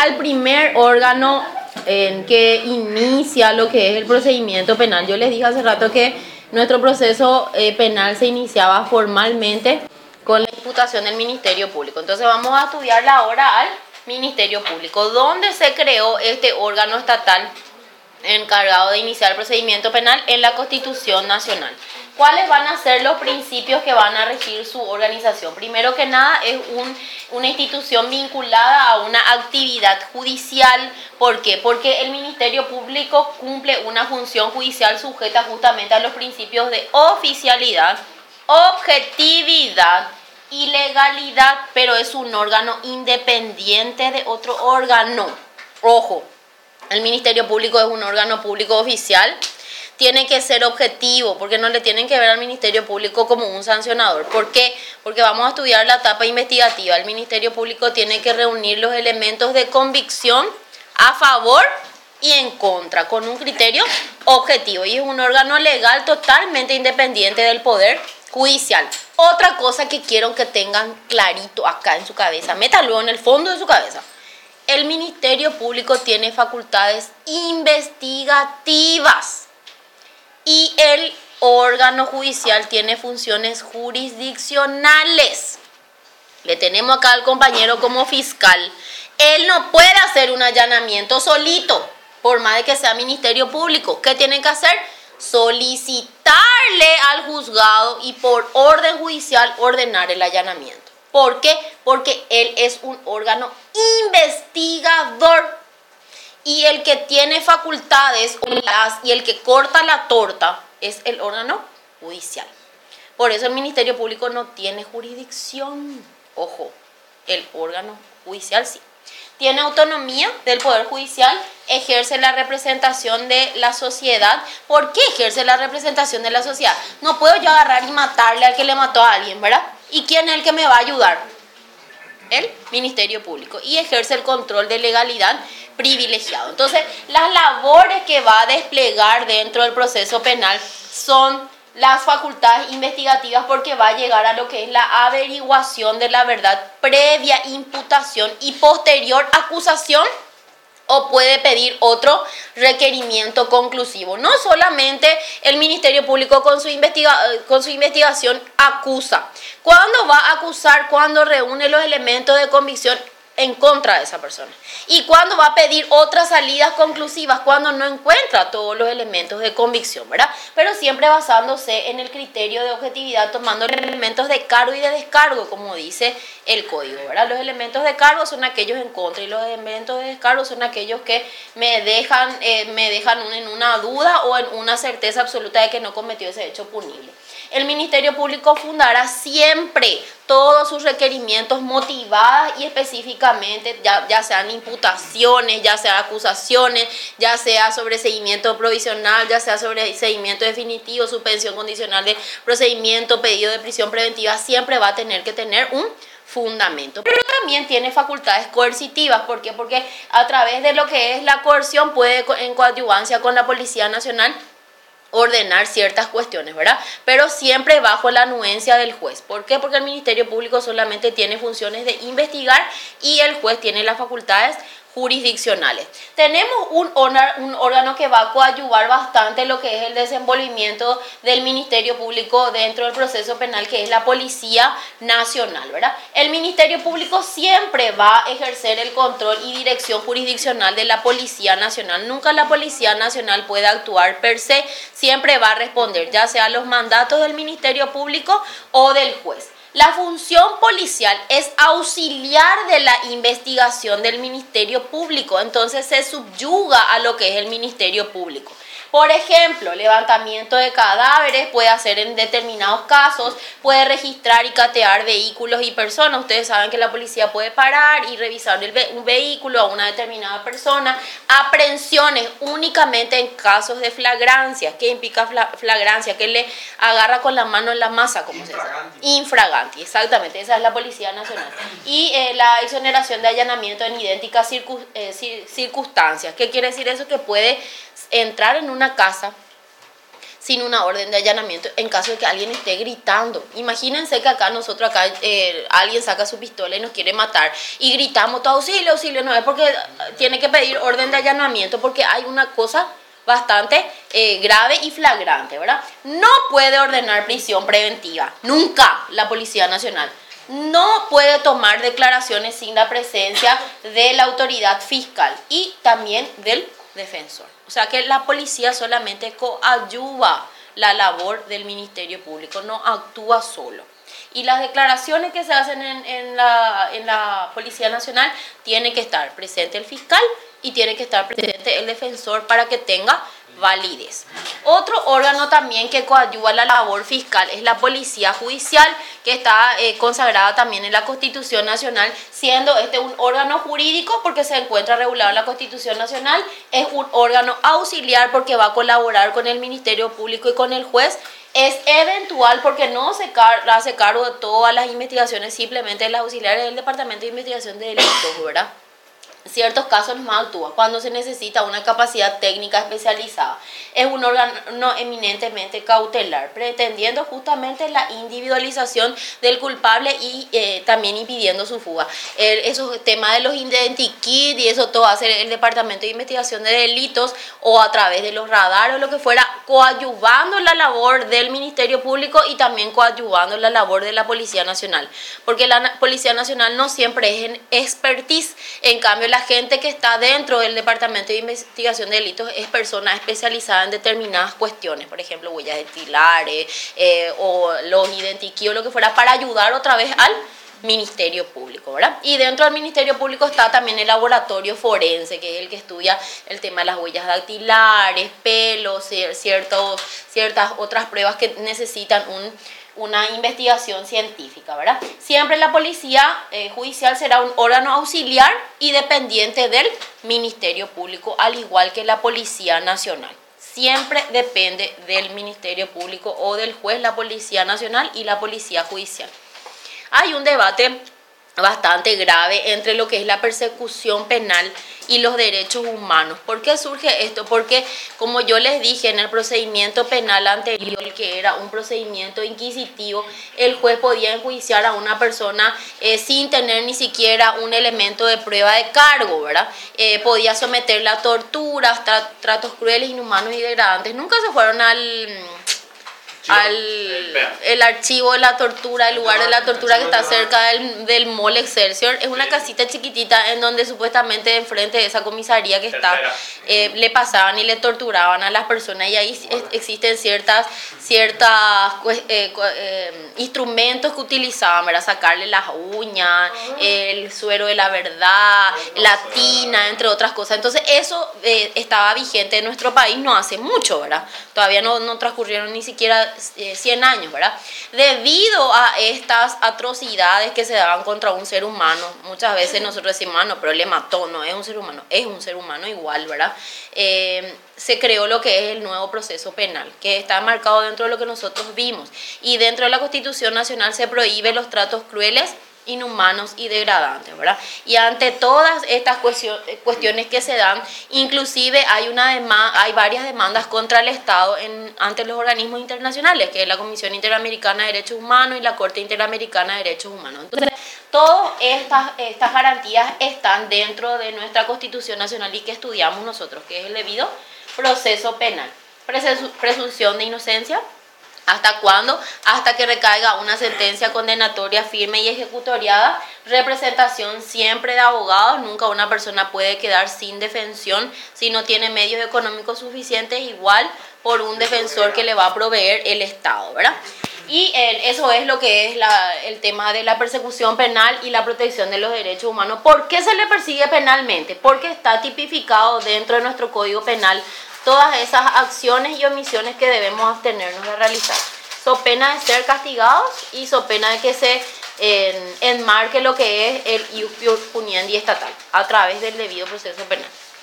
al primer órgano que inicia lo que es el procedimiento penal. Yo les dije hace rato que nuestro proceso penal se iniciaba formalmente con la imputación del Ministerio Público. Entonces vamos a estudiarla ahora al Ministerio Público. ¿Dónde se creó este órgano estatal encargado de iniciar el procedimiento penal? En la Constitución Nacional. ¿Cuáles van a ser los principios que van a regir su organización? Primero que nada, es una institución vinculada a una actividad judicial. ¿Por qué? Porque el Ministerio Público cumple una función judicial sujeta justamente a los principios de oficialidad, objetividad y legalidad, pero es un órgano independiente de otro órgano. Ojo, el Ministerio Público es un órgano público oficial. Tiene que ser objetivo, porque no le tienen que ver al Ministerio Público como un sancionador. ¿Por qué? Porque vamos a estudiar la etapa investigativa. El Ministerio Público tiene que reunir los elementos de convicción a favor y en contra, con un criterio objetivo. Y es un órgano legal totalmente independiente del Poder Judicial. Otra cosa que quiero que tengan clarito acá en su cabeza, métalo en el fondo de su cabeza. El Ministerio Público tiene facultades investigativas. Y el órgano judicial tiene funciones jurisdiccionales. Le tenemos acá al compañero como fiscal. Él no puede hacer un allanamiento solito, por más de que sea Ministerio Público. ¿Qué tiene que hacer? Solicitarle al juzgado y por orden judicial ordenar el allanamiento. ¿Por qué? Porque él es un órgano investigador. Y el que tiene facultades y el que corta la torta es el órgano judicial. Por eso el Ministerio Público no tiene jurisdicción. Ojo, el órgano judicial sí. Tiene autonomía del Poder Judicial, ejerce la representación de la sociedad. ¿Por qué ejerce la representación de la sociedad? No puedo yo agarrar y matarle al que le mató a alguien, ¿verdad? ¿Y quién es el que me va a ayudar? El Ministerio Público. Y ejerce el control de legalidad privilegiado. Entonces, las labores que va a desplegar dentro del proceso penal son las facultades investigativas, porque va a llegar a lo que es la averiguación de la verdad previa imputación y posterior acusación, o puede pedir otro requerimiento conclusivo. No solamente el Ministerio Público con su investigación acusa. ¿Cuándo va a acusar? Cuando reúne los elementos de convicción en contra de esa persona. ¿Y cuándo va a pedir otras salidas conclusivas? Cuando no encuentra todos los elementos de convicción, ¿verdad? Pero siempre basándose en el criterio de objetividad, tomando elementos de cargo y de descargo, como dice el código, ¿verdad? Los elementos de cargo son aquellos en contra y los elementos de descargo son aquellos que me dejan en una duda o en una certeza absoluta de que no cometió ese hecho punible. El Ministerio Público fundará siempre todos sus requerimientos motivadas y específicamente, ya sean imputaciones, ya sean acusaciones, ya sea sobreseimiento provisional, ya sea sobreseimiento definitivo, suspensión condicional de procedimiento, pedido de prisión preventiva, siempre va a tener que tener un fundamento. Pero también tiene facultades coercitivas. ¿Por qué? Porque a través de lo que es la coerción puede, en coadyuvancia con la Policía Nacional, ordenar ciertas cuestiones, ¿verdad? Pero siempre bajo la anuencia del juez. ¿Por qué? Porque el Ministerio Público solamente tiene funciones de investigar y el juez tiene las facultades jurisdiccionales. Tenemos un órgano que va a coadyuvar bastante lo que es el desenvolvimiento del Ministerio Público dentro del proceso penal, que es la Policía Nacional, ¿verdad? El Ministerio Público siempre va a ejercer el control y dirección jurisdiccional de la Policía Nacional. Nunca la Policía Nacional puede actuar per se, siempre va a responder ya sea a los mandatos del Ministerio Público o del juez. La función policial es auxiliar de la investigación del Ministerio Público, entonces se subyuga a lo que es el Ministerio Público. Por ejemplo, levantamiento de cadáveres puede hacer en determinados casos, puede registrar y catear vehículos y personas. Ustedes saben que la policía puede parar y revisar un vehículo a una determinada persona. Aprehensiones únicamente en casos de flagrancia. ¿Qué implica flagrancia? Que le agarra con la mano en la masa, como se dice. Infraganti, exactamente, esa es la Policía Nacional. Y la exoneración de allanamiento en idénticas circunstancias. ¿Qué quiere decir eso? Que puede entrar en una casa sin una orden de allanamiento en caso de que alguien esté gritando. Imagínense que alguien saca su pistola y nos quiere matar y gritamos todo auxilio, auxilio, no es porque tiene que pedir orden de allanamiento porque hay una cosa bastante grave y flagrante, ¿verdad? No puede ordenar prisión preventiva, nunca la Policía Nacional. No puede tomar declaraciones sin la presencia de la autoridad fiscal y también del defensor. O sea que la policía solamente coadyuva la labor del Ministerio Público, no actúa solo. Y las declaraciones que se hacen en la Policía Nacional tiene que estar presente el fiscal y tiene que estar presente el defensor para que tenga validez. Otro órgano también que coadyuva la labor fiscal es la Policía Judicial, que está consagrada también en la Constitución Nacional, siendo este un órgano jurídico porque se encuentra regulado en la Constitución Nacional, es un órgano auxiliar porque va a colaborar con el Ministerio Público y con el juez. Es eventual porque no se hace cargo de todas las investigaciones, simplemente las auxiliares del Departamento de Investigación de Delitos, ¿verdad? En ciertos casos más actúa cuando se necesita una capacidad técnica especializada. Es un órgano eminentemente cautelar, pretendiendo justamente la individualización del culpable y también impidiendo su fuga. Esos temas de los identikit y eso todo hace el Departamento de Investigación de Delitos o a través de los radares o lo que fuera, coadyuvando la labor del Ministerio Público y también coadyuvando la labor de la Policía Nacional. Porque la Policía Nacional no siempre es en expertise, en cambio la gente que está dentro del Departamento de Investigación de Delitos es persona especializada en determinadas cuestiones, por ejemplo, huellas dactilares o los identikit o lo que fuera, para ayudar otra vez al Ministerio Público, ¿verdad? Y dentro del Ministerio Público está también el laboratorio forense, que es el que estudia el tema de las huellas dactilares, pelos, ciertas otras pruebas que necesitan una investigación científica, ¿verdad? Siempre la Policía Judicial será un órgano auxiliar y dependiente del Ministerio Público, al igual que la Policía Nacional. Siempre depende del Ministerio Público o del juez, la Policía Nacional y la Policía Judicial. Hay un debate bastante grave entre lo que es la persecución penal y los derechos humanos. ¿Por qué surge esto? Porque, como yo les dije, en el procedimiento penal anterior, que era un procedimiento inquisitivo, el juez podía enjuiciar a una persona sin tener ni siquiera un elemento de prueba de cargo, ¿verdad? Podía someterla a torturas, tratos crueles, inhumanos y degradantes. Nunca se fueron el archivo de la tortura, el lugar de la tortura que está cerca del Mall Excelsior. Es una casita chiquitita en donde supuestamente enfrente de esa comisaría que está le pasaban y le torturaban a las personas, y ahí existen ciertas instrumentos que utilizaban para sacarle las uñas, el suero de la verdad, la tina, entre otras cosas. Entonces eso estaba vigente en nuestro país no hace mucho, ¿verdad? Todavía no transcurrieron ni siquiera 100 años, ¿verdad? Debido a estas atrocidades que se daban contra un ser humano, muchas veces nosotros decimos, no, pero le mató, no es un ser humano, es un ser humano igual, ¿verdad? Se creó lo que es el nuevo proceso penal, que está marcado dentro de lo que nosotros vimos, y dentro de la Constitución Nacional se prohíbe los tratos crueles, inhumanos y degradantes, ¿verdad? Y ante todas estas cuestiones que se dan, inclusive hay varias demandas contra el Estado ante los organismos internacionales, que es la Comisión Interamericana de Derechos Humanos y la Corte Interamericana de Derechos Humanos. Entonces, todas estas garantías están dentro de nuestra Constitución Nacional y que estudiamos nosotros, que es el debido proceso penal. Presunción de inocencia. ¿Hasta cuándo? Hasta que recaiga una sentencia condenatoria firme y ejecutoriada. Representación siempre de abogados. Nunca una persona puede quedar sin defensión si no tiene medios económicos suficientes, igual por un defensor que le va a proveer el Estado, ¿verdad? Y eso es lo que es el tema de la persecución penal y la protección de los derechos humanos. ¿Por qué se le persigue penalmente? Porque está tipificado dentro de nuestro Código Penal todas esas acciones y omisiones que debemos abstenernos de realizar. So pena de ser castigados y so pena de que se enmarque lo que es el ius puniendi estatal a través del debido proceso penal.